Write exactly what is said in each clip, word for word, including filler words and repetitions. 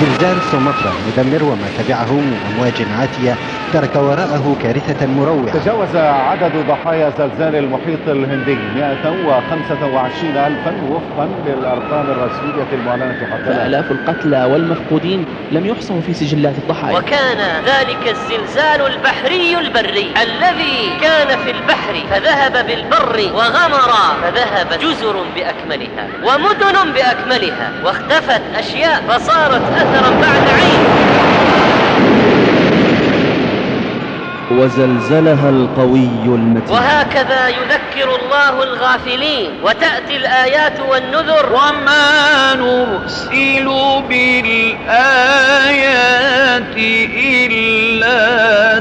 زلزال سومطرة مدمر وما تبعه من أمواج عاتية ترك وراءه كارثة مروعة. تجاوز عدد ضحايا زلزال المحيط الهندي مئة وخمسة وعشرين ألفا وفقا للأرقام الرسمية المعلنة حتى الآن. آلاف القتلى والمفقودين لم يحصوا في سجلات الضحايا. وكان ذلك الزلزال البحري البري الذي كان في البحر فذهب بالبر وغمر فذهب جزر بأكملها ومدن بأكملها واختفت أشياء فصارت أثرا بعد عين. وزلزلها القوي المتين. وهكذا يذكر الله الغافلين وتأتي الآيات والنذر. وما نرسل بالآيات إلا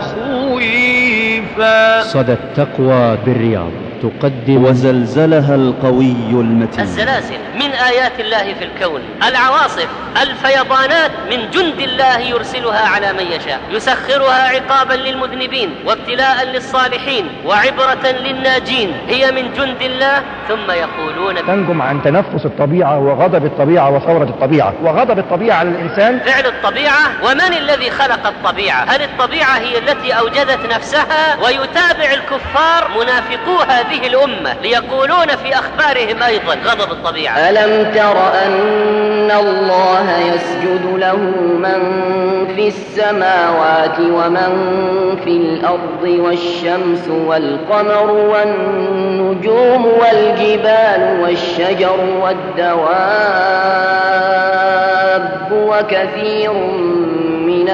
تخويفا. صدى التقوى بالرياض تقدم وزلزلها القوي المتين. الزلازل من آيات الله في الكون، العواصف، الفيضانات من جند الله يرسلها على من يشاء، يسخرها عقابا للمذنبين وابتلاء للصالحين وعبرة للناجين. هي من جند الله. ثم يقولون تنجم عن تنفس الطبيعة وغضب الطبيعة وثورة الطبيعة وغضب الطبيعة على الإنسان. فعل الطبيعة. ومن الذي خلق الطبيعة؟ هل الطبيعة هي التي أوجدت نفسها؟ ويتابع الكفار منافقو هذه الأمة ليقولون في أخبارهم أيضا غضب الطبيعة. ألم تر أن الله يسجد له من في السماوات ومن في الأرض والشمس والقمر والنجوم والجبال والشجر والدواب وكثير من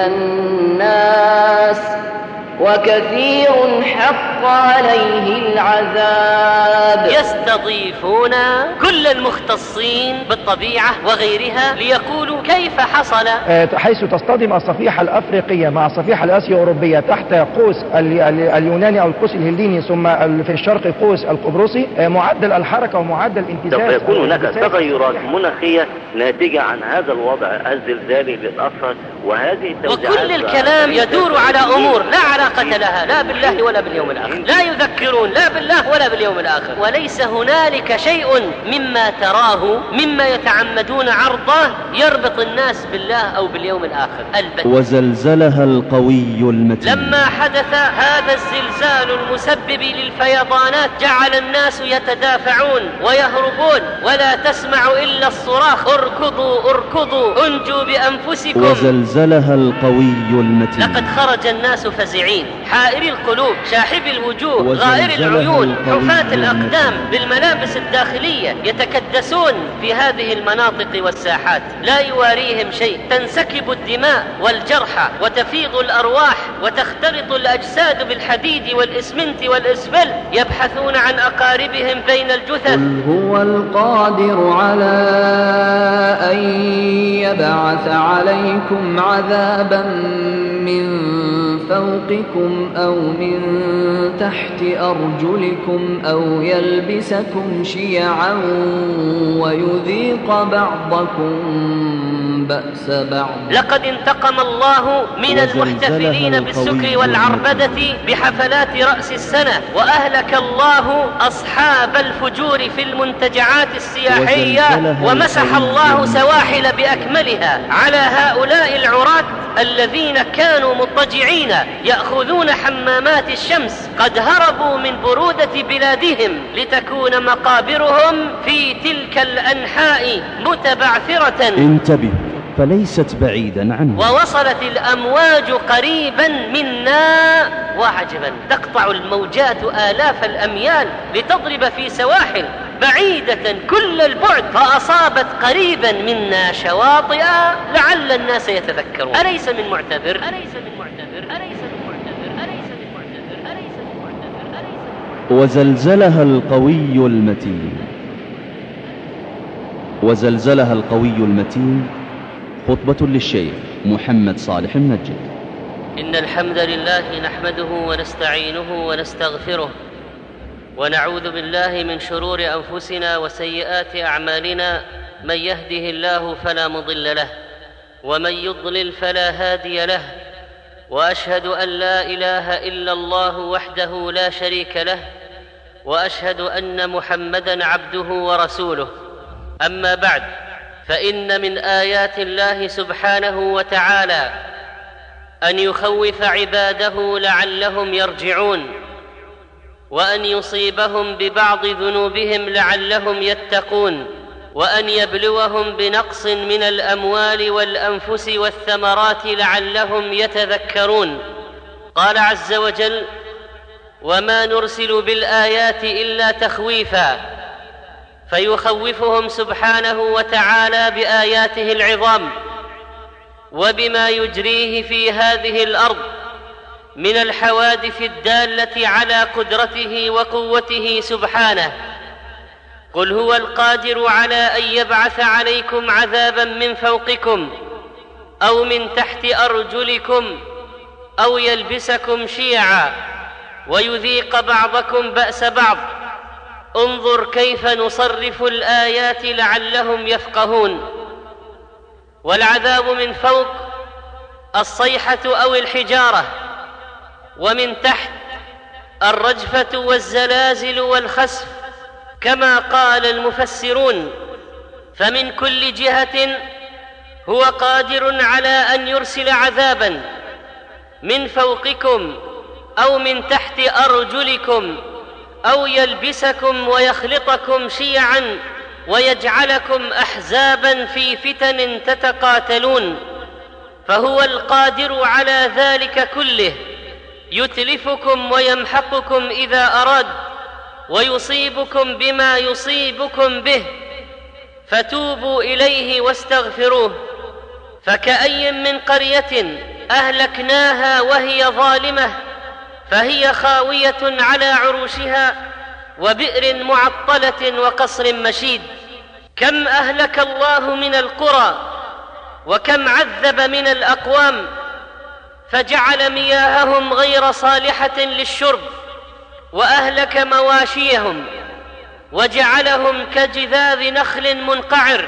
الناس وكثير حق عليه العذاب. يستضيفون كل المختصين بالطبيعة وغيرها ليقولوا كيف حصل، حيث تصطدم الصفيحة الأفريقية مع الصفيحة الآسيا أوروبية تحت قوس اليوناني أو القوس الهليني، ثم في الشرق قوس القبرصي. معدل الحركة ومعدل الامتزاج سوف يكون هناك تغيرات مناخية ناتجة عن هذا الوضع الزلزالي اللي تأثر، وهذه التوزيعات وكل الكلام يدور على أمور لا علاقة لها لا بالله ولا باليوم الآخر، لا يذكرون لا بالله ولا باليوم الآخر. وليس هنالك شيء مما تراه مما يتعمدون عرضه يربط الناس بالله أو باليوم الآخر البتة. وزلزلها القوي المتين. لما حدث هذا الزلزال المسبب للفيضانات جعل الناس يتدافعون ويهربون، ولا تسمع إلا الصراخ اركضوا اركضوا انجوا بأنفسكم. وزلزلها القوي المتين. لقد خرج الناس فزعين حائري القلوب شاحبي الوجوه غائري العيون حفاة الأقدام بالملابس الداخلية يتكدسون في هذه المناطق والساحات، لا يواريهم شيء. تنسكب الدماء والجرحى وتفيض الأرواح وتختلط الأجساد بالحديد والإسمنت والإسفل، يبحثون عن أقاربهم بين الجثث. قل هو القادر على أن يبعث عليكم عذابا من فوقكم أو من تحت أرجلكم أو يلبسكم شيعا ويذيق بعضكم بأس بعض. لقد انتقم الله من المحتفلين بالسكر والعربدة بحفلات رأس السنة، وأهلك الله أصحاب الفجور في المنتجعات السياحية، ومسح الله سواحل بأكملها على هؤلاء العراة الذين كانوا مضطجعين يأخذون حمامات الشمس. قد هربوا من برودة بلادهم لتكون مقابرهم في تلك الأنحاء متبعثرة. انتبه فليست بعيدا عنه. ووصلت الأمواج قريبا منا وعجبا، تقطع الموجات آلاف الأميال لتضرب في سواحل بعيدة كل البعد، فأصابت قريبا منا شواطئ لعل الناس يتذكرون. أليس من معتبر؟ أليس من معتبر؟ أليس من معتبر؟ أليس من معتبر؟ أليس من معتبر؟ أليس من معتبر؟ وزلزلها القوي المتين. وزلزلها القوي المتين خطبة للشيخ محمد صالح المنجد. إن الحمد لله نحمده ونستعينه ونستغفره، ونعوذ بالله من شرور أنفسنا وسيئات أعمالنا. من يهده الله فلا مضل له، ومن يضلل فلا هادي له، وأشهد أن لا إله إلا الله وحده لا شريك له، وأشهد أن محمدًا عبده ورسوله. أما بعد، فإن من آيات الله سبحانه وتعالى أن يخوف عباده لعلهم يرجعون، وأن يصيبهم ببعض ذنوبهم لعلهم يتقون، وأن يبلوهم بنقص من الأموال والأنفس والثمرات لعلهم يتذكرون. قال عز وجل: وما نرسل بالآيات إلا تخويفا، فيخوفهم سبحانه وتعالى بآياته العظام وبما يجريه في هذه الأرض من الحوادث الدالة على قدرته وقوته سبحانه. قل هو القادر على أن يبعث عليكم عذابا من فوقكم أو من تحت أرجلكم أو يلبسكم شيعا ويذيق بعضكم بأس بعض، انظر كيف نصرف الآيات لعلهم يفقهون. والعذاب من فوق الصيحة أو الحجارة، ومن تحت الرجفة والزلازل والخسف كما قال المفسرون. فمن كل جهة هو قادر على أن يرسل عذابا من فوقكم أو من تحت أرجلكم أو يلبسكم ويخلطكم شيعا ويجعلكم أحزابا في فتن تتقاتلون، فهو القادر على ذلك كله، يتلفكم ويمحقكم إذا أراد، ويصيبكم بما يصيبكم به، فتوبوا إليه واستغفروه. فكأي من قرية أهلكناها وهي ظالمة فهي خاوية على عروشها وبئر معطلة وقصر مشيد. كم أهلك الله من القرى وكم عذب من الأقوام، فجعل مياههم غير صالحة للشرب، وأهلك مواشيهم وجعلهم كجذاذ نخل منقعر.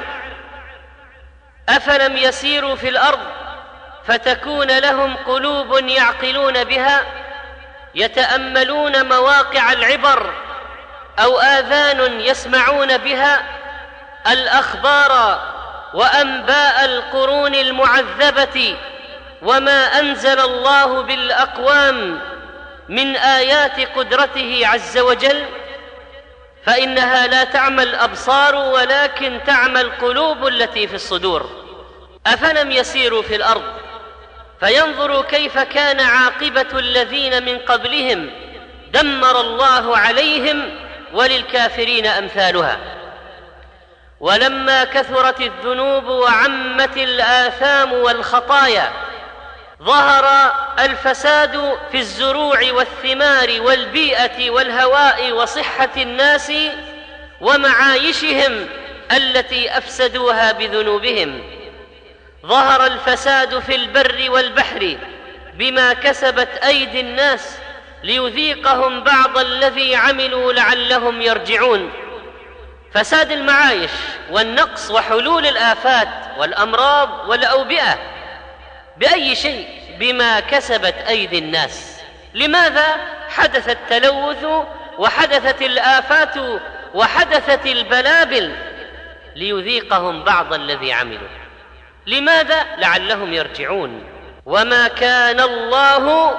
أفلم يسيروا في الأرض فتكون لهم قلوب يعقلون بها يتأملون مواقع العبر، أو آذان يسمعون بها الأخبار وأنباء القرون المعذبة وما أنزل الله بالأقوام من آيات قدرته عز وجل، فإنها لا تعمى الأبصار ولكن تعمى القلوب التي في الصدور. أفلم يسيروا في الأرض فينظروا كيف كان عاقبة الذين من قبلهم، دمر الله عليهم وللكافرين أمثالها. ولما كثرت الذنوب وعمت الآثام والخطايا ظهر الفساد في الزروع والثمار والبيئة والهواء وصحة الناس ومعايشهم التي أفسدوها بذنوبهم. ظهر الفساد في البر والبحر بما كسبت أيدي الناس ليذيقهم بعض الذي عملوا لعلهم يرجعون. فساد المعايش والنقص وحلول الآفات والأمراض والأوبئة بأي شيء؟ بما كسبت أيدي الناس. لماذا حدث التلوث وحدثت الآفات وحدثت البلابل؟ ليذيقهم بعض الذي عملوا. لماذا؟ لعلهم يرجعون. وما كان الله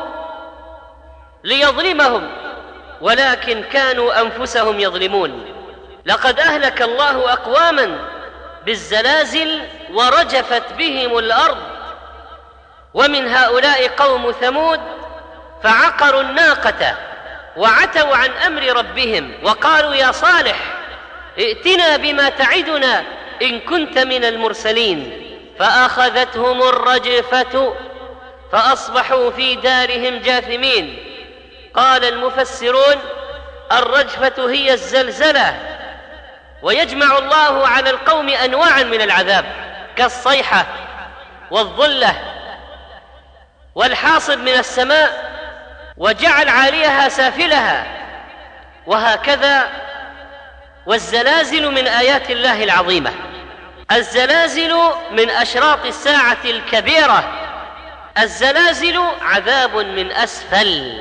ليظلمهم ولكن كانوا أنفسهم يظلمون. لقد أهلك الله أقواما بالزلازل ورجفت بهم الأرض، ومن هؤلاء قوم ثمود فعقروا الناقة وعتوا عن أمر ربهم وقالوا يا صالح ائتنا بما تعدنا إن كنت من المرسلين، فأخذتهم الرجفة فأصبحوا في دارهم جاثمين. قال المفسرون الرجفة هي الزلزلة، ويجمع الله على القوم أنواعا من العذاب كالصيحة والظلة والحاصب من السماء وجعل عاليها سافلها، وهكذا. والزلازل من آيات الله العظيمة. الزلازل من أشراط الساعة الكبيرة. الزلازل عذاب من أسفل،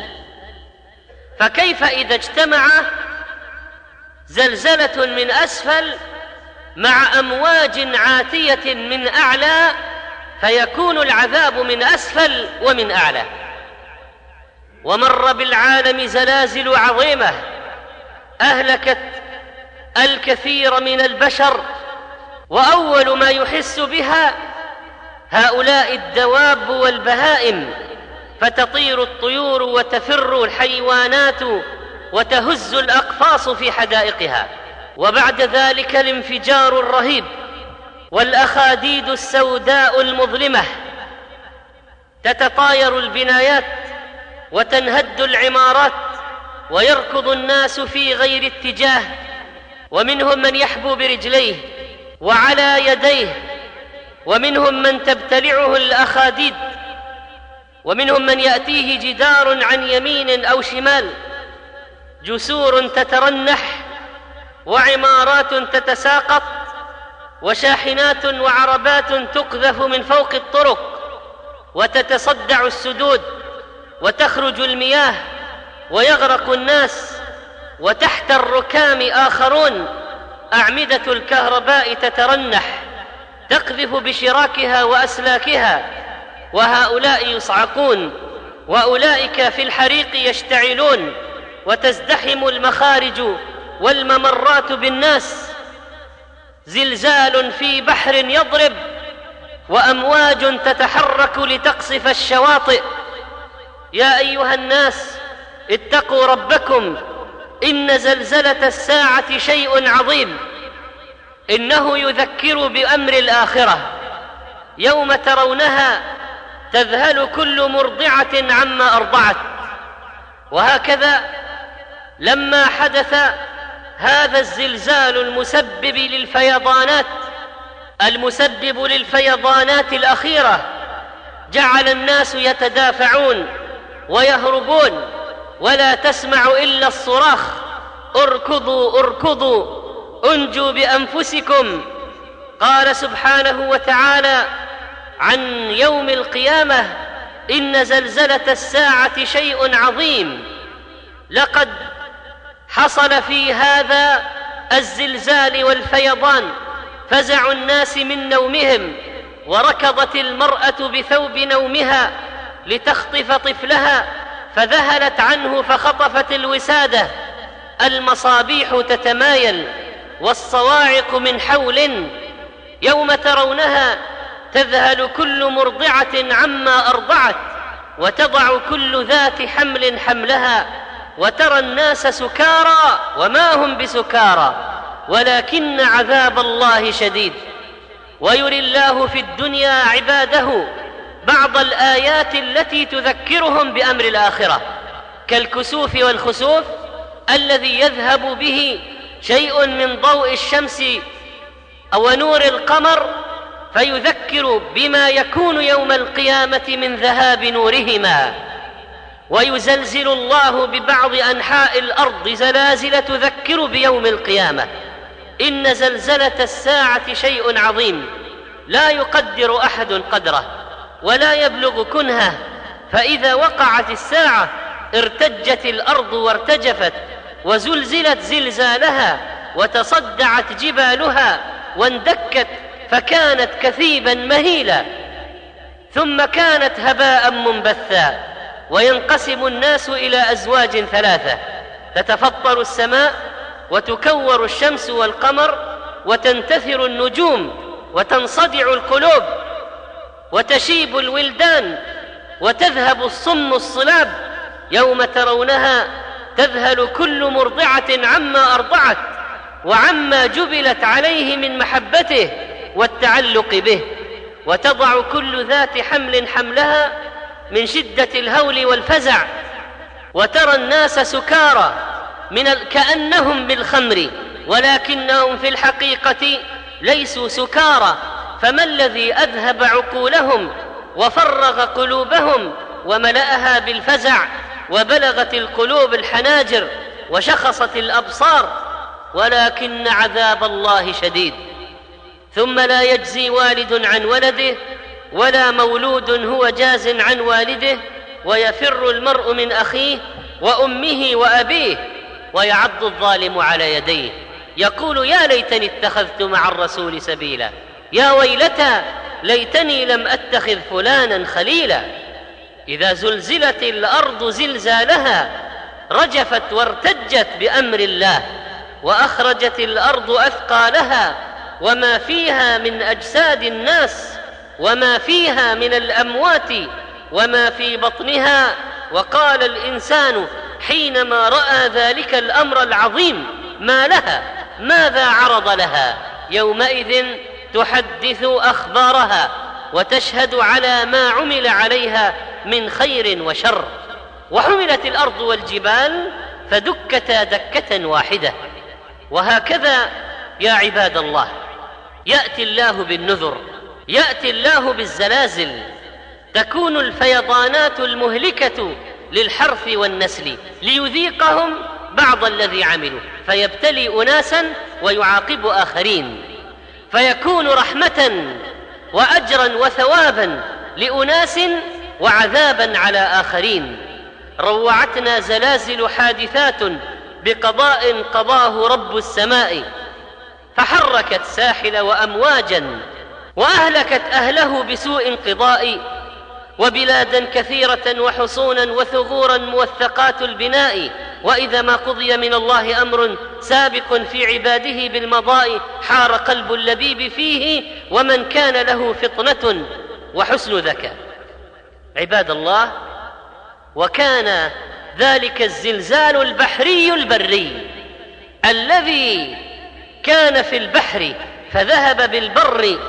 فكيف إذا اجتمع زلزلة من أسفل مع أمواج عاتية من أعلى، فيكون العذاب من أسفل ومن أعلى. ومر بالعالم زلازل عظيمة أهلكت الكثير من البشر، وأول ما يحس بها هؤلاء الدواب والبهائم، فتطير الطيور وتفر الحيوانات وتهز الأقفاص في حدائقها. وبعد ذلك الانفجار الرهيب والأخاديد السوداء المظلمة، تتطاير البنايات وتنهد العمارات ويركض الناس في غير اتجاه، ومنهم من يحبو برجليه وعلى يديه، ومنهم من تبتلعه الأخاديد، ومنهم من يأتيه جدار عن يمين أو شمال، جسور تترنح وعمارات تتساقط وشاحنات وعربات تقذف من فوق الطرق وتتصدع السدود وتخرج المياه ويغرق الناس، وتحت الركام آخرون أعمدة الكهرباء تترنح تقذف بشراكها وأسلاكها، وهؤلاء يصعقون وأولئك في الحريق يشتعلون، وتزدحم المخارج والممرات بالناس. زلزال في بحر يضرب وأمواج تتحرك لتقصف الشواطئ. يا أيها الناس اتقوا ربكم، إن زلزلة الساعة شيء عظيم، إنه يذكر بأمر الآخرة. يوم ترونها تذهل كل مرضعة عما أرضعت. وهكذا لما حدث هذا الزلزال المسبب للفيضانات المسبب للفيضانات الأخيرة، جعل الناس يتدافعون ويهربون، ولا تسمع إلا الصراخ: اركضوا اركضوا انجوا بأنفسكم. قال سبحانه وتعالى عن يوم القيامة: إن زلزلة الساعة شيء عظيم. لقد حصل في هذا الزلزال والفيضان فزع الناس من نومهم، وركضت المرأة بثوب نومها لتخطف طفلها فذهلت عنه فخطفت الوسادة. المصابيح تتمايل والصواعق من حول. يوم ترونها تذهل كل مرضعة عما أرضعت، وتضع كل ذات حمل حملها، وترى الناس سكارى وما هم بسكارى ولكن عذاب الله شديد. ويري الله في الدنيا عباده بعض الآيات التي تذكرهم بأمر الآخرة، كالكسوف والخسوف الذي يذهب به شيء من ضوء الشمس أو نور القمر، فيذكر بما يكون يوم القيامة من ذهاب نورهما. ويزلزل الله ببعض أنحاء الأرض زلازل تذكر بيوم القيامة. إن زلزلة الساعة شيء عظيم لا يقدر أحد قدره ولا يبلغ كنهه، فإذا وقعت الساعة ارتجت الأرض وارتجفت وزلزلت زلزالها وتصدعت جبالها واندكت فكانت كثيبا مهيلا، ثم كانت هباء منبثا. وينقسم الناس إلى أزواج ثلاثة: تتفطر السماء وتكور الشمس والقمر وتنتثر النجوم وتنصدع القلوب وتشيب الولدان وتذهب الصم الصلاب. يوم ترونها تذهل كل مرضعة عما أرضعت وعما جبلت عليه من محبته والتعلق به، وتضع كل ذات حمل حملها من شدة الهول والفزع. وترى الناس سكارى من ال... كأنهم بالخمر ولكنهم في الحقيقة ليسوا سكارى. فما الذي أذهب عقولهم وفرغ قلوبهم وملأها بالفزع، وبلغت القلوب الحناجر وشخصت الأبصار؟ ولكن عذاب الله شديد. ثم لا يجزي والد عن ولده ولا مولود هو جاز عن والده، ويفر المرء من أخيه وأمه وأبيه، ويعض الظالم على يديه. يقول يا ليتني اتخذت مع الرسول سبيلا، يا ويلتى ليتني لم أتخذ فلانا خليلا. إذا زلزلت الأرض زلزالها رجفت وارتجت بأمر الله، وأخرجت الأرض أثقالها وما فيها من أجساد الناس وما فيها من الأموات وما في بطنها. وقال الإنسان حينما رأى ذلك الأمر العظيم ما لها، ماذا عرض لها؟ يومئذ تحدث أخبارها وتشهد على ما عمل عليها من خير وشر. وحملت الأرض والجبال فدكتا دكة واحدة. وهكذا يا عباد الله يأتي الله بالنذر، يأتي الله بالزلازل، تكون الفيضانات المهلكة للحرث والنسل ليذيقهم بعض الذي عملوا، فيبتلي أناسا ويعاقب آخرين، فيكون رحمة وأجرا وثوابا لأناس وعذابا على آخرين. روعتنا زلازل حادثات بقضاء قضاه رب السماء، فحركت ساحل وأمواجا وأهلكت أهله بسوء قضاء، وبلادا كثيرة وحصونا وثغورا موثقات البناء. وإذا ما قضي من الله أمر سابق في عباده بالمضاء حار قلب اللبيب فيه، ومن كان له فطنة وحسن ذكاء. عباد الله، وكان ذلك الزلزال البحري البري الذي كان في البحر فذهب بالبر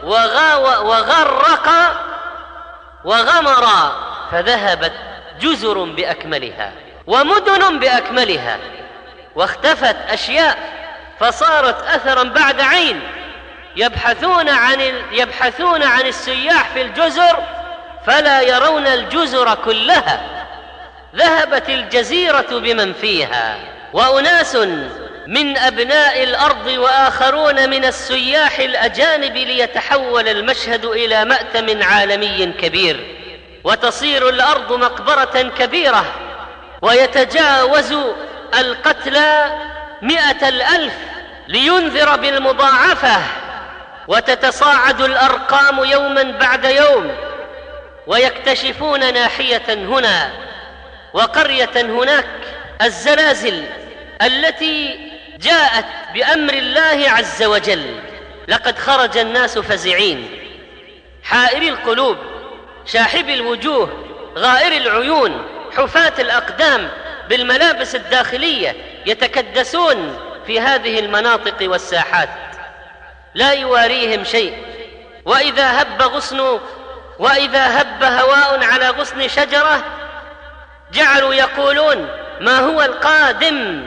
وغرق وغمر، فذهبت جزر بأكملها ومدن بأكملها، واختفت أشياء فصارت أثرا بعد عين. يبحثون عن يبحثون عن السياح في الجزر فلا يرون الجزر كلها، ذهبت الجزيرة بمن فيها. وأناس من أبناء الأرض وآخرون من السياح الأجانب ليتحول المشهد إلى مأتم عالمي كبير، وتصير الأرض مقبرة كبيرة، ويتجاوز القتلى مئة الألف لينذر بالمضاعفة، وتتصاعد الأرقام يوما بعد يوم، ويكتشفون ناحية هنا وقرية هناك. الزلازل التي جاءت بأمر الله عز وجل، لقد خرج الناس فزعين، حائري القلوب، شاحبي الوجوه، غائر العيون، حفاة الأقدام بالملابس الداخلية، يتكدسون في هذه المناطق والساحات، لا يواريهم شيء. وإذا هب غصن وإذا هب هواء على غصن شجرة جعلوا يقولون ما هو القادم،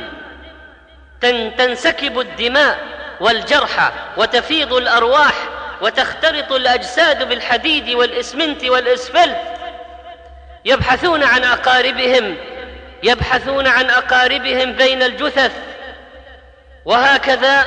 تنسكب الدماء والجرحى وتفيض الأرواح وتختلط الأجساد بالحديد والإسمنت والإسفلت. يبحثون عن أقاربهم يبحثون عن أقاربهم بين الجثث. وهكذا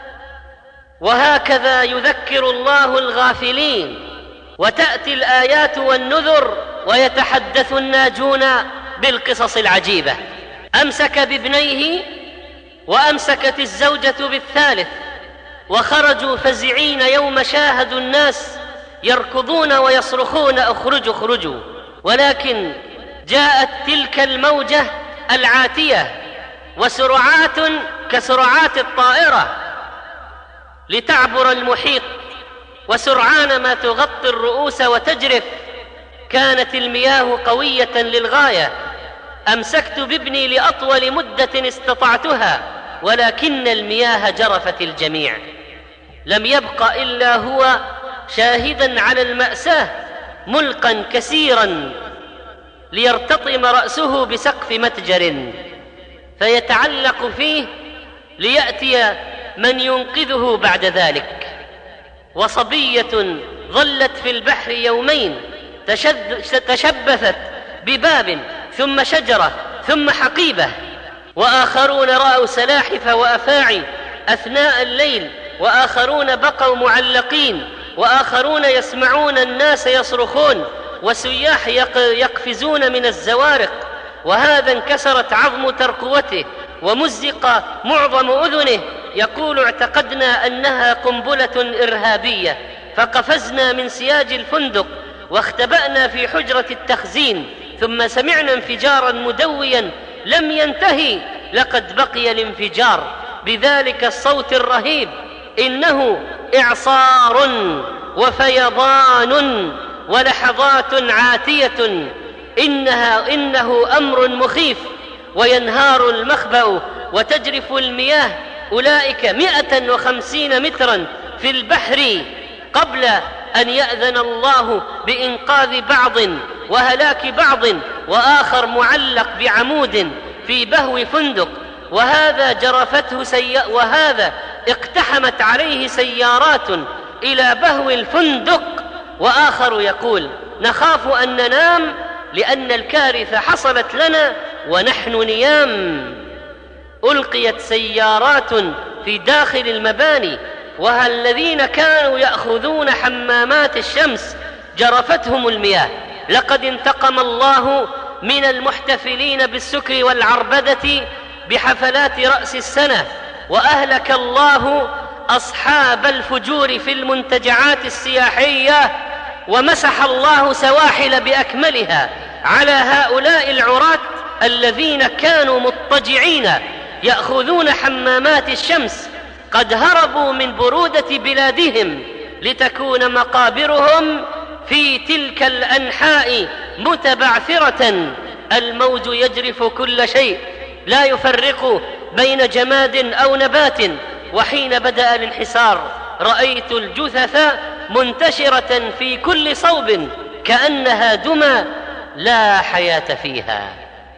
وهكذا يذكر الله الغافلين، وتأتي الآيات والنذر ويتحدث الناجون بالقصص العجيبة. أمسك بابنيه وأمسكت الزوجة بالثالث، وخرجوا فزعين يوم شاهدوا الناس يركضون ويصرخون اخرجوا اخرجوا. ولكن جاءت تلك الموجة العاتية وسرعات كسرعات الطائرة لتعبر المحيط، وسرعان ما تغطي الرؤوس وتجرف. كانت المياه قوية للغاية. أمسكت بابني لأطول مدة استطعتها، ولكن المياه جرفت الجميع، لم يبق إلا هو شاهدا على المأساة، ملقا كثيرا ليرتطم رأسه بسقف متجر فيتعلق فيه ليأتي من ينقذه بعد ذلك. وصبية ظلت في البحر يومين تشبثت بباب ثم شجرة ثم حقيبة، وآخرون رأوا سلاحف وأفاعي أثناء الليل، وآخرون بقوا معلقين، وآخرون يسمعون الناس يصرخون، وسياح يقفزون من الزوارق، وهذا انكسرت عظم ترقوته ومزق معظم أذنه يقول: اعتقدنا أنها قنبلة إرهابية فقفزنا من سياج الفندق واختبأنا في حجرة التخزين، ثم سمعنا انفجارا مدويا لم ينتهي، لقد بقي الانفجار بذلك الصوت الرهيب، إنه إعصار وفيضان ولحظات عاتية، إنها إنه أمر مخيف، وينهار المخبأ وتجرف المياه، أولئك مئة وخمسين مترا في البحر قبل أن يأذن الله بإنقاذ بعض وهلاك بعض، وآخر معلق بعمود في بهو فندق، وهذا جرفته سي... وهذا اقتحمت عليه سيارات إلى بهو الفندق. وآخر يقول: نخاف أن ننام لأن الكارثة حصلت لنا ونحن نيام. ألقيت سيارات في داخل المباني، والذين كانوا يأخذون حمامات الشمس جرفتهم المياه. لقد انتقم الله من المحتفلين بالسكر والعربدة بحفلات رأس السنة، وأهلك الله أصحاب الفجور في المنتجعات السياحية، ومسح الله سواحل بأكملها على هؤلاء العراة الذين كانوا مضطجعين يأخذون حمامات الشمس، قد هربوا من برودة بلادهم لتكون مقابرهم في تلك الأنحاء متبعثرة. الموج يجرف كل شيء، لا يفرق بين جماد أو نبات. وحين بدأ الانحسار رأيت الجثث منتشرة في كل صوب كأنها دمى لا حياة فيها.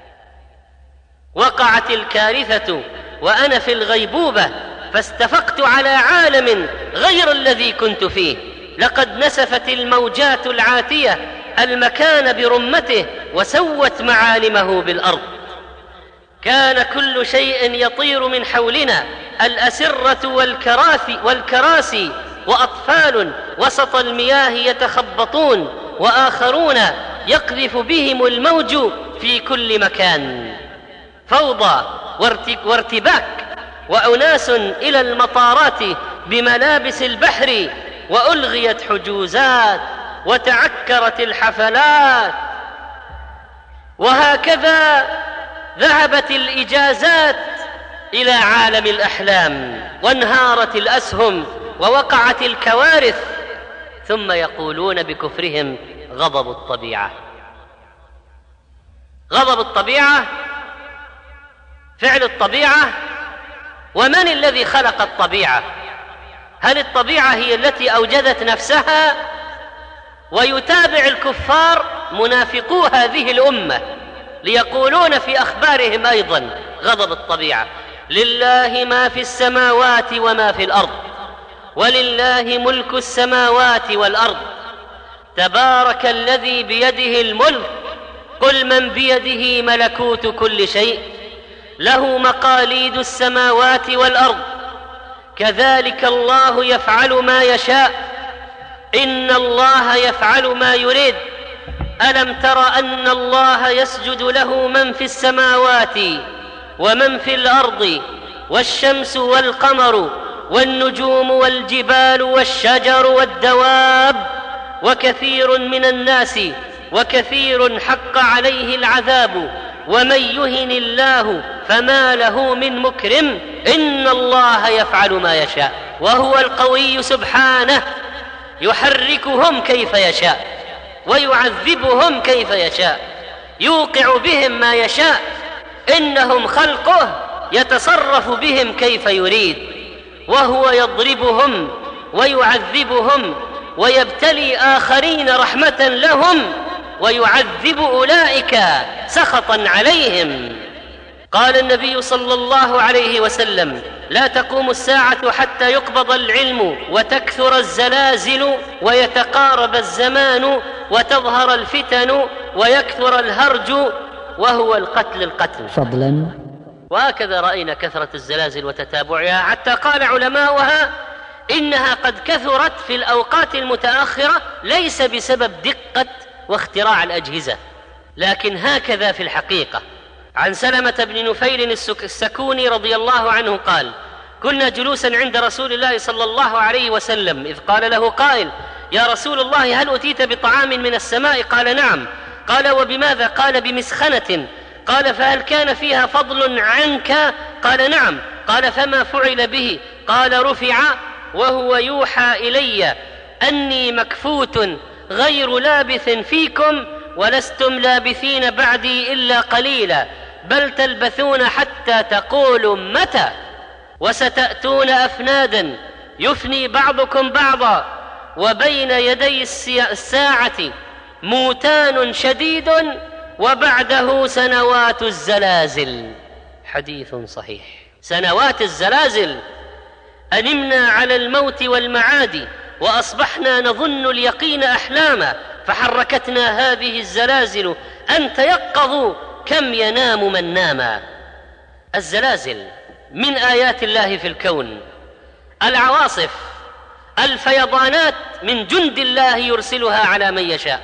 وقعت الكارثة وأنا في الغيبوبة، فاستفقت على عالم غير الذي كنت فيه. لقد نسفت الموجات العاتية المكان برمته وسوت معالمه بالأرض. كان كل شيء يطير من حولنا، الأسرة والكراسي, والكراسي وأطفال وسط المياه يتخبطون، وآخرون يقذف بهم الموج في كل مكان. فوضى وارتباك، وأناس إلى المطارات بملابس البحر، وألغيت حجوزات وتعكرت الحفلات. وهكذا ذهبت الإجازات إلى عالم الأحلام، وانهارت الأسهم، ووقعت الكوارث. ثم يقولون بكفرهم غضب الطبيعة. غضب الطبيعة فعل الطبيعة. ومن الذي خلق الطبيعة؟ هل الطبيعة هي التي أوجدت نفسها؟ ويتابع الكفار منافقو هذه الأمة ليقولون في أخبارهم أيضا غضب الطبيعة. لله ما في السماوات وما في الأرض، ولله ملك السماوات والأرض، تبارك الذي بيده الملك، قل من بيده ملكوت كل شيء، له مقاليد السماوات والأرض، كذلك الله يفعل ما يشاء، إن الله يفعل ما يريد. ألم تر أن الله يسجد له من في السماوات ومن في الأرض، والشمس والقمر والنجوم والجبال والشجر والدواب، وكثير من الناس وكثير حق عليه العذاب، ومن يهن الله فما له من مكرم، إن الله يفعل ما يشاء، وهو القوي سبحانه، يحركهم كيف يشاء ويعذبهم كيف يشاء، يوقع بهم ما يشاء، إنهم خلقه يتصرف بهم كيف يريد، وهو يضربهم ويعذبهم ويبتلي آخرين رحمة لهم، ويعذب أولئك سخطا عليهم. قال النبي صلى الله عليه وسلم: لا تقوم الساعة حتى يقبض العلم، وتكثر الزلازل، ويتقارب الزمان، وتظهر الفتن، ويكثر الهرج، وهو القتل القتل. فضلا. وهكذا رأينا كثرة الزلازل وتتابعها، حتى قال علماؤها إنها قد كثرت في الأوقات المتأخرة، ليس بسبب دقة واختراع الأجهزة، لكن هكذا في الحقيقة. عن سلمة بن نفيل السكوني رضي الله عنه قال: كنا جلوسا عند رسول الله صلى الله عليه وسلم إذ قال له قائل: يا رسول الله هل أتيت بطعام من السماء؟ قال: نعم. قال: وبماذا؟ قال: بمسخنة. قال: فهل كان فيها فضل عنك؟ قال: نعم. قال: فما فعل به؟ قال: رفع وهو يوحى إلي أني مكفوت غير لابث فيكم ولستم لابثين بعدي إلا قليلا، بل تلبثون حتى تقولوا متى، وستأتون أفنادا يفني بعضكم بعضا، وبين يدي الساعة موتان شديد وبعده سنوات الزلازل. حديث صحيح. سنوات الزلازل، أنمنا على الموت والمعاد وأصبحنا نظن اليقين أحلاما، فحركتنا هذه الزلازل أن تيقظوا كم ينام من نام. الزلازل من آيات الله في الكون، العواصف، الفيضانات من جند الله يرسلها على من يشاء،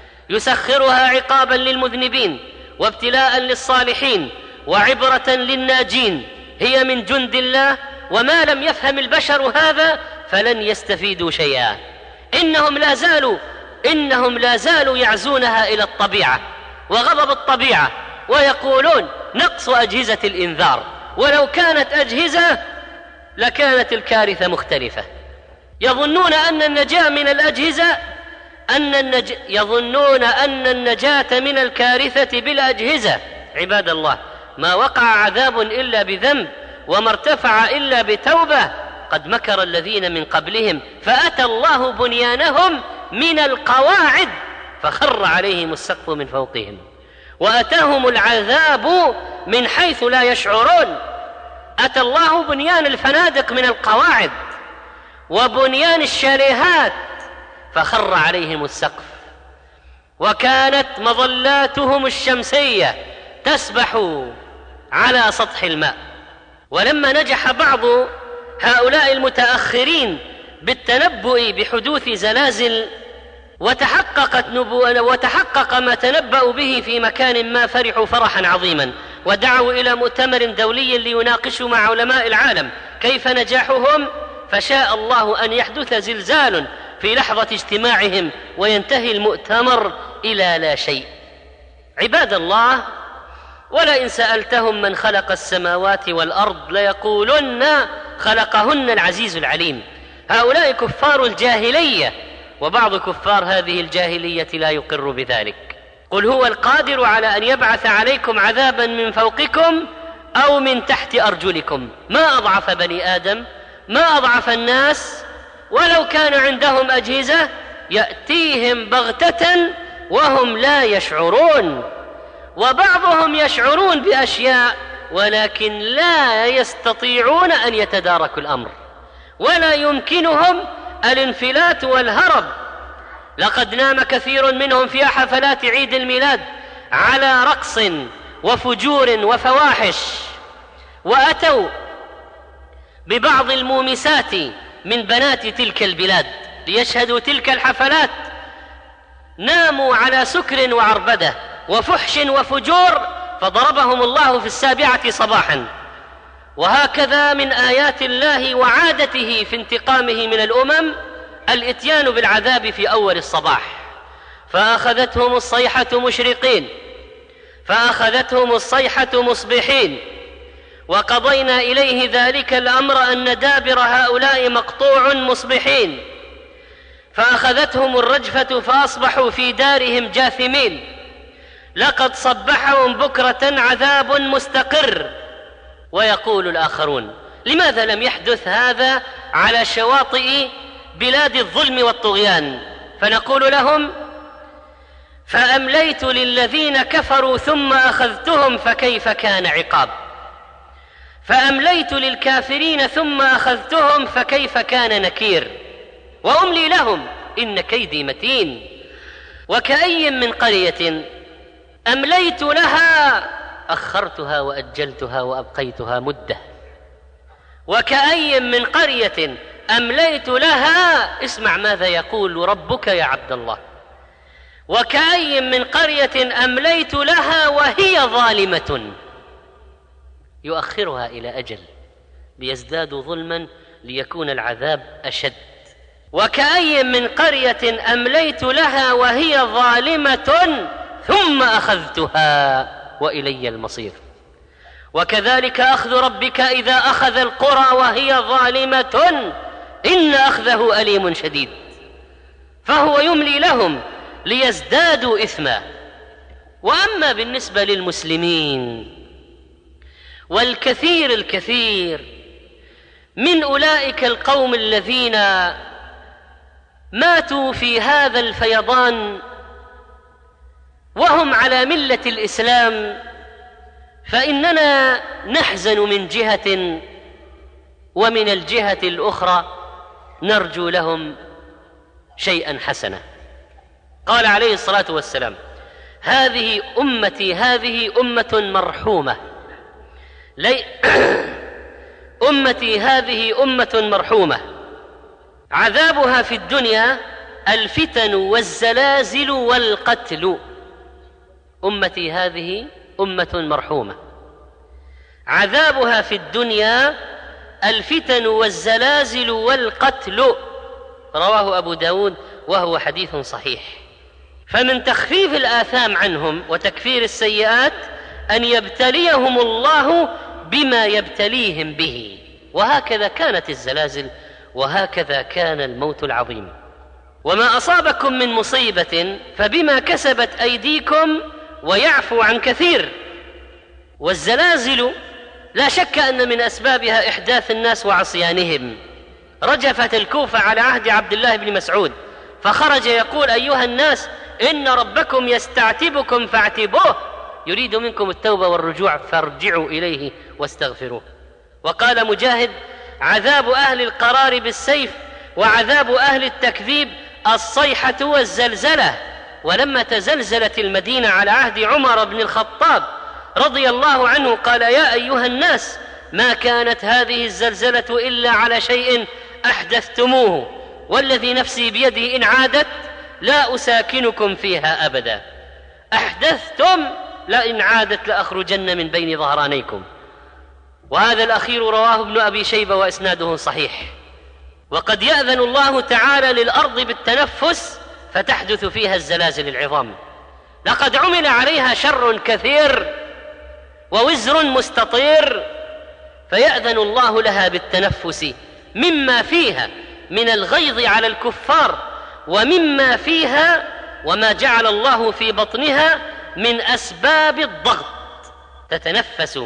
يسخرها عقابا للمذنبين وابتلاء للصالحين وعبرة للناجين. هي من جند الله، وما لم يفهم البشر هذا فلن يستفيدوا شيئا. إنهم لا زالوا إنهم لا زالوا يعزونها إلى الطبيعة وغضب الطبيعة، ويقولون نقص أجهزة الإنذار، ولو كانت أجهزة لكانت الكارثة مختلفة. يظنون أن النجاة من الأجهزة أن النج... يظنون أن النجاة من الكارثة بالأجهزة. عباد الله، ما وقع عذاب إلا بذنب، وما ارتفع إلا بتوبة. قد مكر الذين من قبلهم فأتى الله بنيانهم من القواعد فخر عليهم السقف من فوقهم وأتاهم العذاب من حيث لا يشعرون. أتى الله بنيان الفنادق من القواعد وبنيان الشاليهات فخر عليهم السقف، وكانت مظلاتهم الشمسية تسبح على سطح الماء. ولما نجح بعض هؤلاء المتأخرين بالتنبؤ بحدوث زلازل وتحققت نبوءة وتحقق ما تنبأوا به في مكان ما، فرحوا فرحا عظيما ودعوا إلى مؤتمر دولي ليناقشوا مع علماء العالم كيف نجاحهم، فشاء الله أن يحدث زلزال في لحظة اجتماعهم وينتهي المؤتمر إلى لا شيء. عباد الله، ولئن سألتهم من خلق السماوات والأرض ليقولن خلقهن العزيز العليم. هؤلاء كفار الجاهلية، وبعض كفار هذه الجاهلية لا يقر بذلك. قل هو القادر على أن يبعث عليكم عذابا من فوقكم أو من تحت أرجلكم. ما أضعف بني آدم، ما أضعف الناس. ولو كان عندهم أجهزة يأتيهم بغتة وهم لا يشعرون، وبعضهم يشعرون بأشياء ولكن لا يستطيعون أن يتداركوا الأمر، ولا يمكنهم الانفلات والهرب. لقد نام كثير منهم في حفلات عيد الميلاد على رقص وفجور وفواحش، وأتوا ببعض المومسات من بنات تلك البلاد ليشهدوا تلك الحفلات. ناموا على سكر وعربدة وفحش وفجور فضربهم الله في السابعة صباحا. وهكذا من آيات الله وعادته في انتقامه من الأمم الإتيان بالعذاب في أول الصباح. فأخذتهم الصيحة مشرقين، فأخذتهم الصيحة مصبحين، وقضينا إليه ذلك الأمر أن دابر هؤلاء مقطوع مصبحين. فأخذتهم الرجفة فأصبحوا في دارهم جاثمين. لقد صبحهم بكرة عذاب مستقر. ويقول الآخرون: لماذا لم يحدث هذا على شواطئ بلاد الظلم والطغيان؟ فنقول لهم: فأمليت للذين كفروا ثم أخذتهم فكيف كان عقاب. فأمليت للكافرين ثم أخذتهم فكيف كان نكير. وأملي لهم إن كيدي متين. وكأي من قرية أمليت لها أخرتها وأجلتها وأبقيتها مدة. وكأي من قرية أمليت لها، اسمع ماذا يقول ربك يا عبد الله: وكأي من قرية أمليت لها وهي ظالمة يؤخرها إلى أجل ليزدادوا ظلما ليكون العذاب أشد. وكأي من قرية أمليت لها وهي ظالمة ثم أخذتها وإلي المصير. وكذلك أخذ ربك إذا أخذ القرى وهي ظالمة إن أخذه أليم شديد. فهو يملي لهم ليزدادوا إثما. وأما بالنسبة للمسلمين والكثير الكثير من أولئك القوم الذين ماتوا في هذا الفيضان وهم على ملة الإسلام، فإننا نحزن من جهة، ومن الجهة الأخرى نرجو لهم شيئا حسنا. قال عليه الصلاة والسلام: هذه أمتي هذه أمة مرحومة لي أمتي هذه أمة مرحومة عذابها في الدنيا الفتن والزلازل والقتل. أمتي هذه أمة مرحومة عذابها في الدنيا الفتن والزلازل والقتل. رواه أبو داود وهو حديث صحيح. فمن تخفيف الآثام عنهم وتكفير السيئات أن يبتليهم الله بما يبتليهم به. وهكذا كانت الزلازل، وهكذا كان الموت العظيم. وما أصابكم من مصيبة فبما كسبت أيديكم ويعفو عن كثير. والزلازل لا شك أن من أسبابها إحداث الناس وعصيانهم. رجفت الكوفة على عهد عبد الله بن مسعود فخرج يقول: أيها الناس إن ربكم يستعتبكم فاعتبوه، يريد منكم التوبة والرجوع فارجعوا إليه واستغفروه. وقال مجاهد: عذاب أهل القرار بالسيف، وعذاب أهل التكذيب الصيحة والزلزلة. ولما تزلزلت المدينة على عهد عمر بن الخطاب رضي الله عنه قال: يا أيها الناس ما كانت هذه الزلزلة إلا على شيء أحدثتموه، والذي نفسي بيده إن عادت لا أساكنكم فيها أبدا. أحدثتم لئن عادت لأخرجن من بين ظهرانيكم. وهذا الأخير رواه ابن أبي شيبة وإسناده صحيح. وقد يأذن الله تعالى للأرض بالتنفس فتحدث فيها الزلازل العظام. لقد عمل عليها شر كثير ووزر مستطير، فيأذن الله لها بالتنفس مما فيها من الغيظ على الكفار، ومما فيها وما جعل الله في بطنها من أسباب الضغط. تتنفس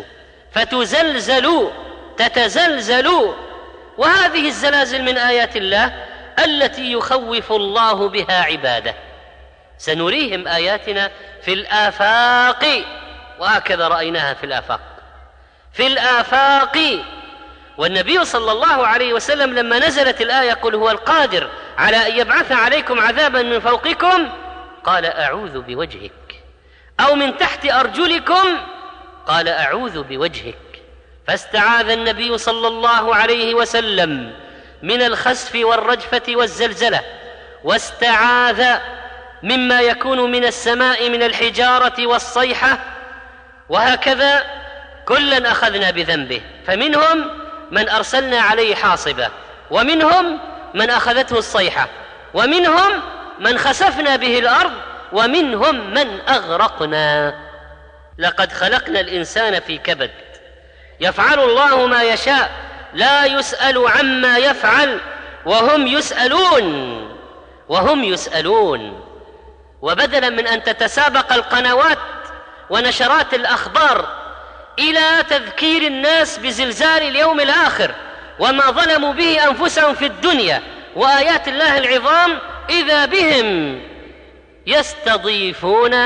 فتزلزل تتزلزل. وهذه الزلازل من آيات الله التي يخوف الله بها عباده. سنريهم آياتنا في الآفاق، وهكذا رأيناها في الآفاق في الآفاق. والنبي صلى الله عليه وسلم لما نزلت الآية: قل هو القادر على أن يبعث عليكم عذابا من فوقكم، قال: أعوذ بوجهك، أو من تحت أرجلكم، قال: أعوذ بوجهك. فاستعاذ النبي صلى الله عليه وسلم من الخسف والرجفة والزلزلة، واستعاذ مما يكون من السماء من الحجارة والصيحة. وهكذا كلا أخذنا بذنبه، فمنهم من أرسلنا عليه حاصبا، ومنهم من أخذته الصيحة، ومنهم من خسفنا به الأرض، ومنهم من أغرقنا. لقد خلقنا الإنسان في كبد. يفعل الله ما يشاء، لا يسأل عما يفعل وهم يسألون وهم يسألون. وبدلا من أن تتسابق القنوات ونشرات الأخبار إلى تذكير الناس بزلزال اليوم الآخر وما ظلموا به أنفسهم في الدنيا وآيات الله العظام، إذا بهم يستضيفون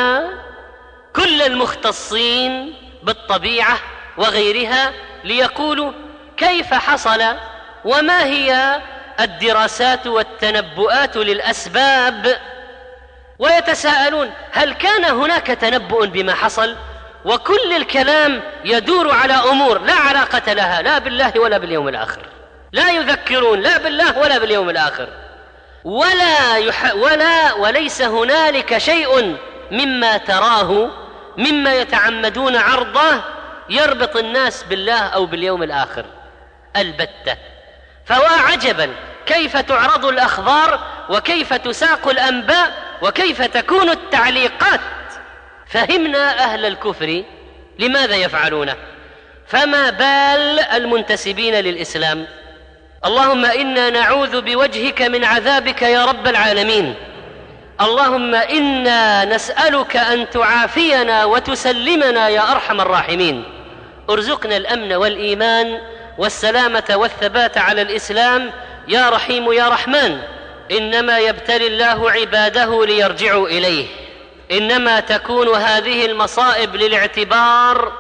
كل المختصين بالطبيعة وغيرها ليقولوا كيف حصل، وما هي الدراسات والتنبؤات للأسباب. ويتساءلون هل كان هناك تنبؤ بما حصل؟ وكل الكلام يدور على أمور لا علاقة لها لا بالله ولا باليوم الآخر. لا يذكرون لا بالله ولا باليوم الآخر، ولا, يح... ولا وليس هنالك شيء مما تراه مما يتعمدون عرضه يربط الناس بالله أو باليوم الآخر. البتة. فوا عجبا كيف تعرض الأخبار وكيف تساق الأنباء وكيف تكون التعليقات. فهمنا أهل الكفر لماذا يفعلونه، فما بال المنتسبين للإسلام؟ اللهم إنا نعوذ بوجهك من عذابك يا رب العالمين. اللهم إنا نسألك أن تعافينا وتسلمنا يا أرحم الراحمين. ارزقنا الأمن والإيمان والسلامة والثبات على الإسلام يا رحيم يا رحمن. إنما يبتلي الله عباده ليرجعوا إليه. إنما تكون هذه المصائب للاعتبار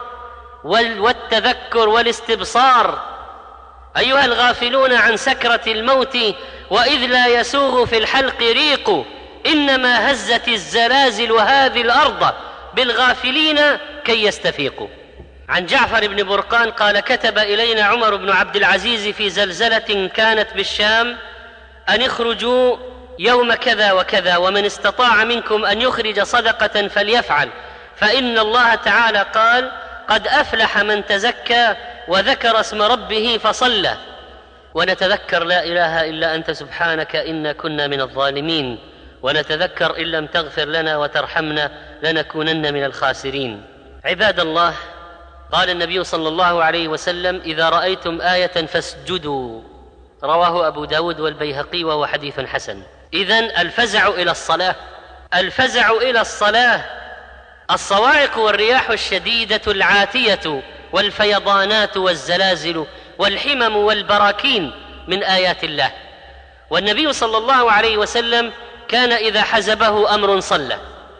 والتذكر والاستبصار. أيها الغافلون عن سكرة الموت وإذ لا يسوغ في الحلق ريق، إنما هزت الزلازل هذه الأرض بالغافلين كي يستفيقوا. عن جعفر بن برقان قال: كتب إلينا عمر بن عبد العزيز في زلزلة كانت بالشام أن اخرجوا يوم كذا وكذا، ومن استطاع منكم أن يخرج صدقة فليفعل، فإن الله تعالى قال: قد أفلح من تزكى وذكر اسم ربه فصلى. ونتذكر لا إله إلا أنت سبحانك إنا كنا من الظالمين، ونتذكر إن لم تغفر لنا وترحمنا لنكونن من الخاسرين. عباد الله، قال النبي صلى الله عليه وسلم: إذا رأيتم آية فاسجدوا، رواه أبو داود والبيهقي وهو حديث حسن. إذن الفزع إلى الصلاة، الفزع إلى الصلاة. الصواعق والرياح الشديدة العاتية والفيضانات والزلازل والحمم والبراكين من آيات الله. والنبي صلى الله عليه وسلم كان إذا حزبه أمر صلى.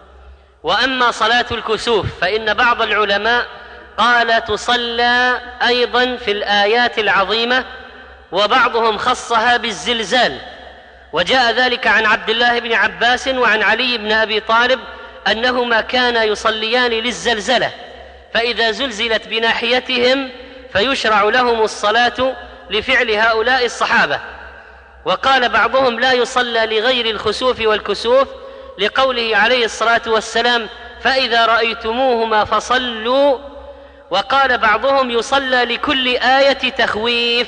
وأما صلاة الكسوف فإن بعض العلماء قال تصلى أيضا في الآيات العظيمة، وبعضهم خصها بالزلزال. وجاء ذلك عن عبد الله بن عباس وعن علي بن أبي طالب أنهما كانا يصليان للزلزلة، فإذا زلزلت بناحيتهم فيشرع لهم الصلاة لفعل هؤلاء الصحابة. وقال بعضهم لا يصلى لغير الخسوف والكسوف لقوله عليه الصلاة والسلام: فإذا رأيتموهما فصلوا. وقال بعضهم يصلى لكل آية تخويف.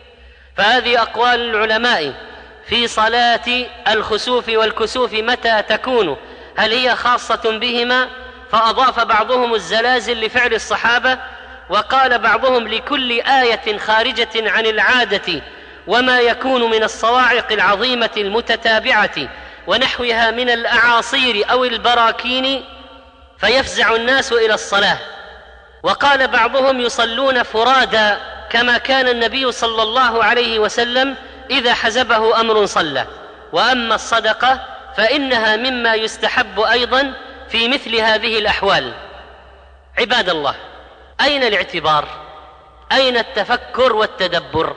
فهذه أقوال العلماء في صلاة الخسوف والكسوف متى تكون، هل هي خاصة بهما فأضاف بعضهم الزلازل لفعل الصحابة، وقال بعضهم لكل آية خارجة عن العادة وما يكون من الصواعق العظيمة المتتابعة ونحوها من الأعاصير أو البراكين فيفزع الناس إلى الصلاة. وقال بعضهم يصلون فرادا كما كان النبي صلى الله عليه وسلم إذا حزبه أمر صلى. وأما الصدقة فإنها مما يستحب أيضا في مثل هذه الأحوال. عباد الله، أين الاعتبار؟ أين التفكر والتدبر؟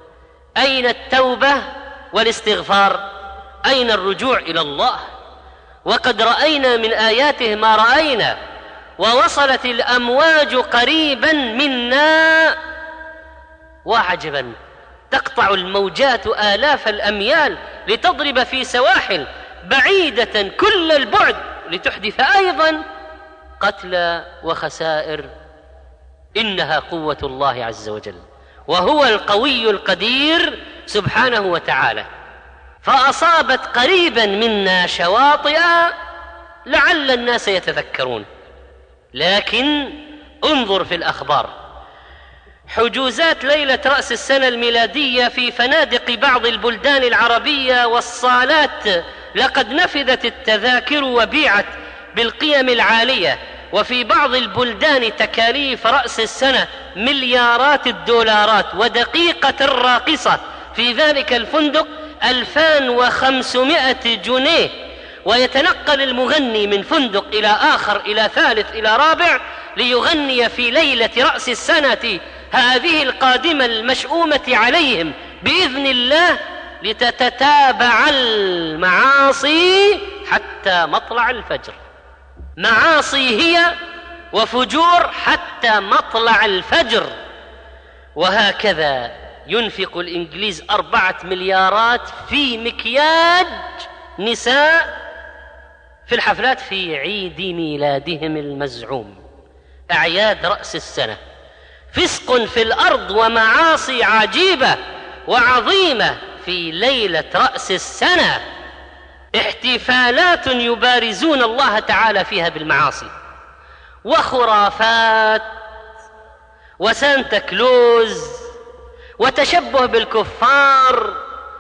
أين التوبة والاستغفار؟ أين الرجوع إلى الله؟ وقد رأينا من آياته ما رأينا، ووصلت الأمواج قريبا منا، وعجبا تقطع الموجات آلاف الأميال لتضرب في سواحل بعيدة كل البعد لتحدث أيضا قتلى وخسائر. إنها قوة الله عز وجل، وهو القوي القدير سبحانه وتعالى. فأصابت قريبا منا شواطئ لعل الناس يتذكرون. لكن انظر في الأخبار، حجوزات ليلة رأس السنة الميلادية في فنادق بعض البلدان العربية والصالات لقد نفذت التذاكر وبيعت بالقيم العالية، وفي بعض البلدان تكاليف رأس السنة مليارات الدولارات، ودقيقة راقصة في ذلك الفندق ألفان وخمسمائة جنيه، ويتنقل المغني من فندق إلى آخر إلى ثالث إلى رابع ليغني في ليلة رأس السنة هذه القادمة المشؤومة عليهم بإذن الله، لتتتابع المعاصي حتى مطلع الفجر. معاصي هي وفجور حتى مطلع الفجر. وهكذا ينفق الإنجليز أربعة مليارات في مكياج نساء في الحفلات في عيد ميلادهم المزعوم، أعياد رأس السنة. فسق في الأرض ومعاصي عجيبة وعظيمة في ليلة رأس السنة، احتفالات يبارزون الله تعالى فيها بالمعاصي، وخرافات وسانتا كلوز وتشبه بالكفار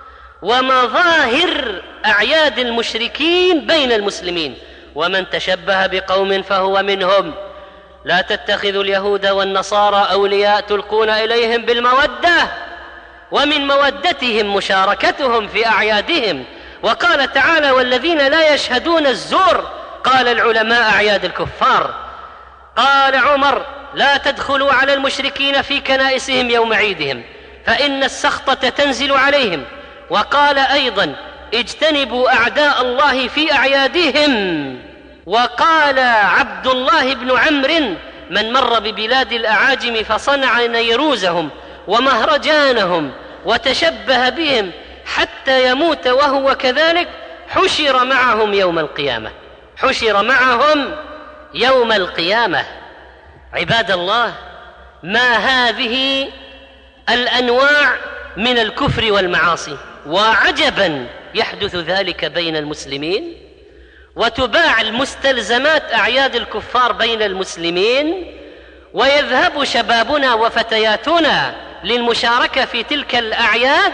ومظاهر أعياد المشركين بين المسلمين. ومن تشبه بقوم فهو منهم. لا تتخذوا اليهود والنصارى أولياء تلقون إليهم بالمودة، ومن مودتهم مشاركتهم في أعيادهم. وقال تعالى: والذين لا يشهدون الزور. قال العلماء: أعياد الكفار. قال عمر: لا تدخلوا على المشركين في كنائسهم يوم عيدهم فإن السخطة تنزل عليهم. وقال أيضا: اجتنبوا أعداء الله في أعيادهم. وقال عبد الله بن عمرو: من مر ببلاد الأعاجم فصنع نيروزهم ومهرجانهم وتشبه بهم حتى يموت وهو كذلك حشر معهم يوم القيامة. حشر معهم يوم القيامة. عباد الله، ما هذه الأنواع من الكفر والمعاصي! وعجبا يحدث ذلك بين المسلمين، وتباع المستلزمات أعياد الكفار بين المسلمين، ويذهب شبابنا وفتياتنا للمشاركة في تلك الأعياد.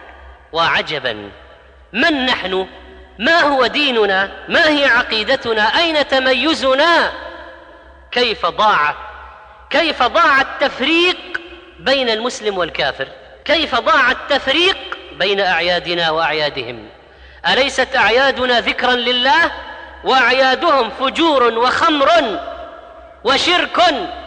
وعجبا، من نحن؟ ما هو ديننا؟ ما هي عقيدتنا؟ أين تميزنا؟ كيف ضاع كيف ضاع التفريق بين المسلم والكافر؟ كيف ضاع التفريق بين أعيادنا وأعيادهم؟ أليست أعيادنا ذكرا لله وأعيادهم فجور وخمر وشرك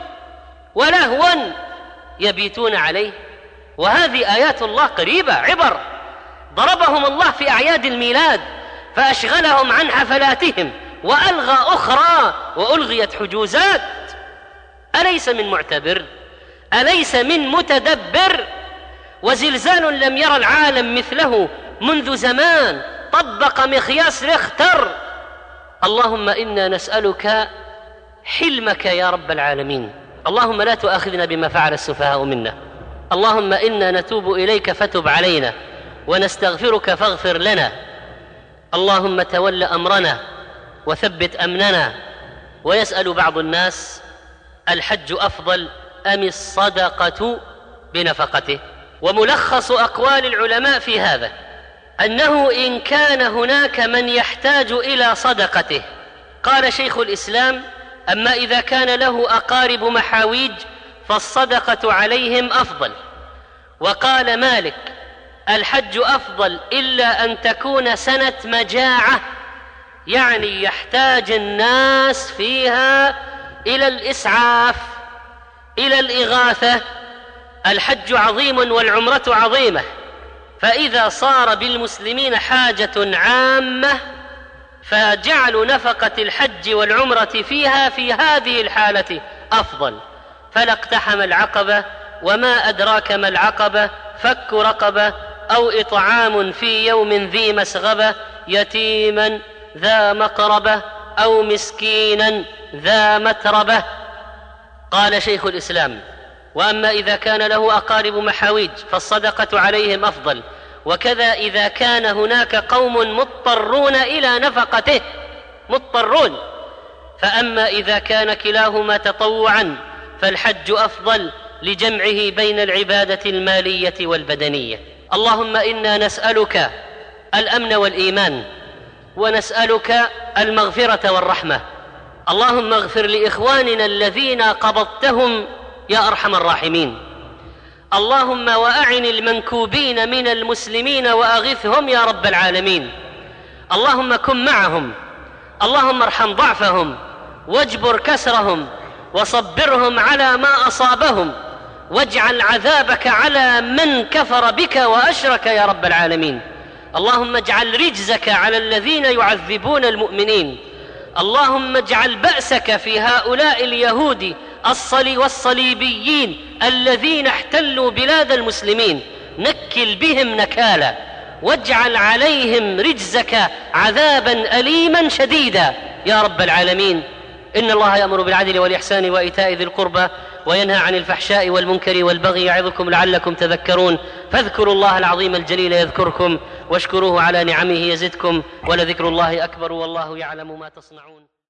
ولهو يبيتون عليه؟ وهذه آيات الله قريبة، عبر ضربهم الله في أعياد الميلاد فأشغلهم عن حفلاتهم وألغى أخرى وألغيت حجوزات. أليس من معتبر؟ أليس من متدبر؟ وزلزال لم يرى العالم مثله منذ زمان، طبق مخياس ريختر. اللهم إنا نسألك حلمك يا رب العالمين. اللهم لا تؤاخذنا بما فعل السفهاء منا. اللهم إنا نتوب إليك فتب علينا، ونستغفرك فاغفر لنا. اللهم تول أمرنا وثبت أمننا. ويسأل بعض الناس: الحج أفضل أم الصدقة بنفقته؟ وملخص أقوال العلماء في هذا أنه إن كان هناك من يحتاج إلى صدقته، قال شيخ الإسلام: أما إذا كان له أقارب محاويج فالصدقة عليهم أفضل. وقال مالك: الحج أفضل إلا أن تكون سنة مجاعة، يعني يحتاج الناس فيها إلى الإسعاف، إلى الإغاثة. الحج عظيم والعمرة عظيمة، فإذا صار بالمسلمين حاجة عامة فجعل نفقة الحج والعمرة فيها في هذه الحالة أفضل. فلا اقتحم العقبة، وما أدراك ما العقبة، فك رقبة أو إطعام في يوم ذي مسغبة، يتيما ذا مقربة أو مسكينا ذا متربة. قال شيخ الإسلام: وأما إذا كان له أقارب محاويج فالصدقة عليهم أفضل، وكذا إذا كان هناك قوم مضطرون إلى نفقته، مضطرون. فأما إذا كان كلاهما تطوعا فالحج أفضل لجمعه بين العبادة المالية والبدنية. اللهم إنا نسألك الأمن والإيمان، ونسألك المغفرة والرحمة. اللهم اغفر لإخواننا الذين قبضتهم يا أرحم الراحمين. اللهم وأعن المنكوبين من المسلمين وأغثهم يا رب العالمين. اللهم كن معهم، اللهم ارحم ضعفهم واجبر كسرهم وصبرهم على ما أصابهم، واجعل عذابك على من كفر بك وأشرك يا رب العالمين. اللهم اجعل رجزك على الذين يعذبون المؤمنين. اللهم اجعل بأسك في هؤلاء اليهود الصلي والصليبيين الذين احتلوا بلاد المسلمين، نكل بهم نكالا، واجعل عليهم رجزك عذابا أليما شديدا يا رب العالمين. إن الله يأمر بالعدل والإحسان وإيتاء ذي القربى وينهى عن الفحشاء والمنكر والبغي يعظكم لعلكم تذكرون فاذكروا الله العظيم الجليل يذكركم واشكروه على نعمه يزدكم ولذكر الله أكبر والله يعلم ما تصنعون.